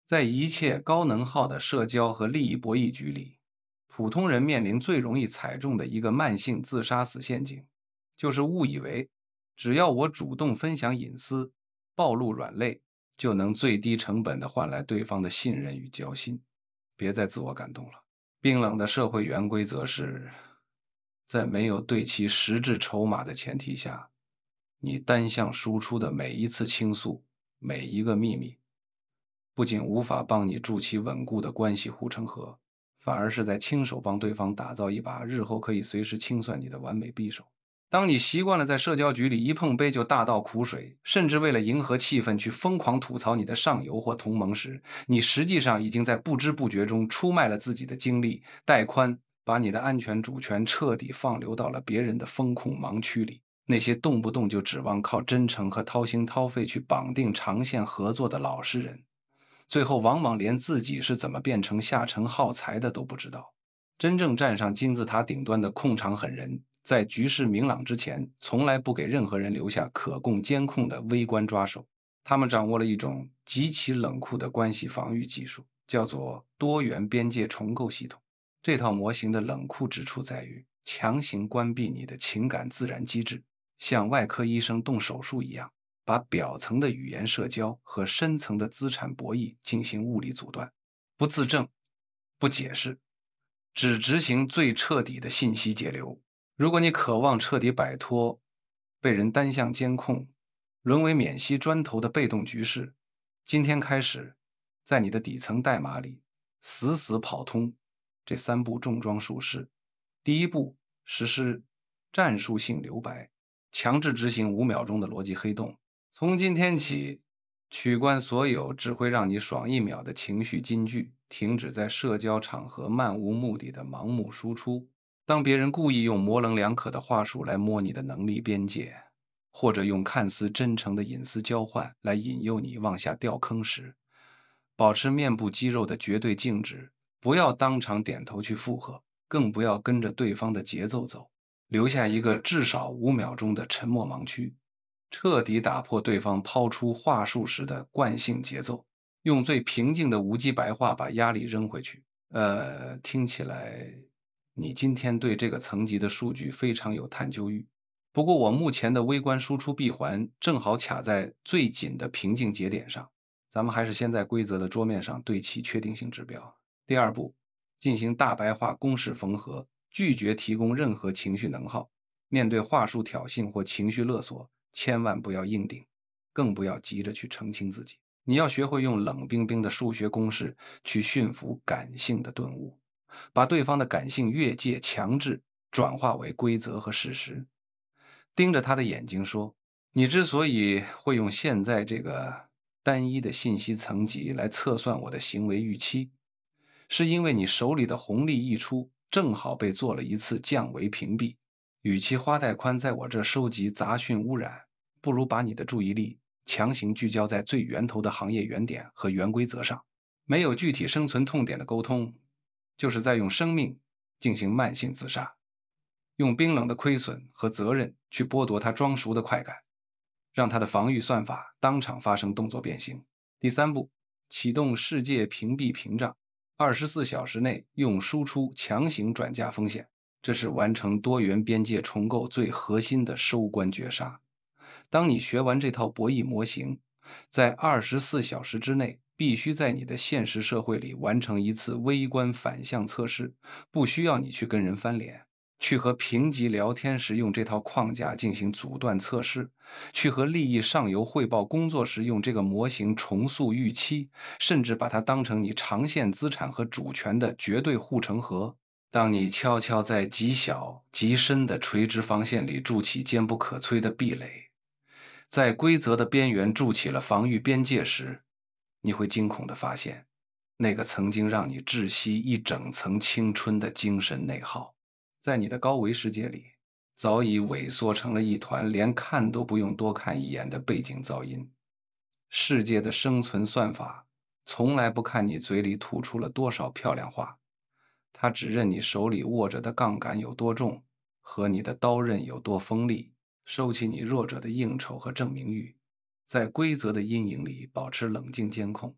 在一切高能耗的社交和利益博弈局里，普通人面临最容易踩中的一个慢性自杀死陷阱，就是误以为只要我主动分享隐私、暴露软肋，就能最低成本地换来对方的信任与交心。别再自我感动了。冰冷的社会原规则是，在没有对其实质筹码的前提下，你单向输出的每一次倾诉，每一个秘密，不仅无法帮你筑起稳固的关系护城河，反而是在亲手帮对方打造一把日后可以随时清算你的完美匕首。当你习惯了在社交局里一碰杯就大倒苦水，甚至为了迎合气氛去疯狂吐槽你的上游或同盟时，你实际上已经在不知不觉中出卖了自己的精力，带宽把你的安全主权彻底放流到了别人的风控盲区里。那些动不动就指望靠真诚和掏心掏肺去绑定长线合作的老实人，最后往往连自己是怎么变成下沉耗材的都不知道。真正站上金字塔顶端的控场狠人，在局势明朗之前，从来不给任何人留下可供监控的微观抓手。他们掌握了一种极其冷酷的关系防御技术，叫做多元边界重构系统。这套模型的冷酷之处在于，强行关闭你的情感自然机制，像外科医生动手术一样，把表层的语言社交和深层的资产博弈进行物理阻断，不自证，不解释，只执行最彻底的信息节流。如果你渴望彻底摆脱被人单向监控，沦为免息砖头的被动局势，今天开始，在你的底层代码里死死跑通这三步重装术式。第一步，实施战术性留白，强制执行5秒钟的逻辑黑洞。从今天起，取关所有只会让你爽1秒的情绪金句，停止在社交场合漫无目的的盲目输出。当别人故意用模棱两可的话术来摸你的能力边界，或者用看似真诚的隐私交换来引诱你往下掉坑时，保持面部肌肉的绝对静止，不要当场点头去附和，更不要跟着对方的节奏走，留下一个至少5秒钟的沉默盲区，彻底打破对方抛出话术时的惯性节奏，用最平静的无机白话把压力扔回去。听起来你今天对这个层级的数据非常有探究欲。不过我目前的微观输出闭环正好卡在最紧的瓶颈节点上，咱们还是先在规则的桌面上对齐确定性指标。第二步，进行大白话公式缝合，拒绝提供任何情绪能耗。面对话术挑衅或情绪勒索，千万不要硬顶，更不要急着去澄清自己。你要学会用冷冰冰的数学公式去驯服感性的顿悟，把对方的感性越界强制转化为规则和事实。盯着他的眼睛说：“你之所以会用现在这个单一的信息层级来测算我的行为预期，是因为你手里的红利溢出正好被做了一次降维屏蔽。与其花带宽在我这收集杂讯污染，不如把你的注意力强行聚焦在最源头的行业原点和原规则上。没有具体生存痛点的沟通，就是在用生命进行慢性自杀。”用冰冷的亏损和责任去剥夺他装熟的快感，让他的防御算法当场发生动作变形。第三步，启动世界屏蔽屏障，24小时内用输出强行转嫁风险，这是完成多元边界重构最核心的收官绝杀。当你学完这套博弈模型，在24小时之内必须在你的现实社会里完成一次微观反向测试，不需要你去跟人翻脸，去和评级聊天时用这套框架进行阻断测试，去和利益上游汇报工作时用这个模型重塑预期，甚至把它当成你长线资产和主权的绝对护城河。当你悄悄在极小极深的垂直防线里筑起坚不可摧的壁垒，在规则的边缘筑起了防御边界时，你会惊恐地发现，那个曾经让你窒息一整层青春的精神内耗，在你的高维世界里，早已萎缩成了一团连看都不用多看一眼的背景噪音。世界的生存算法从来不看你嘴里吐出了多少漂亮话，它只认你手里握着的杠杆有多重，和你的刀刃有多锋利。收起你弱者的应酬和证明欲，在规则的阴影里保持冷静监控，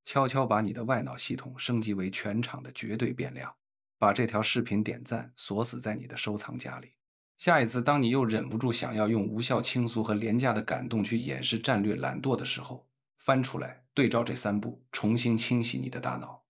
悄悄把你的外脑系统升级为全场的绝对变量，把这条视频点赞锁死在你的收藏夹里。下一次，当你又忍不住想要用无效倾诉和廉价的感动去掩饰战略懒惰的时候，翻出来对照这3步，重新清洗你的大脑。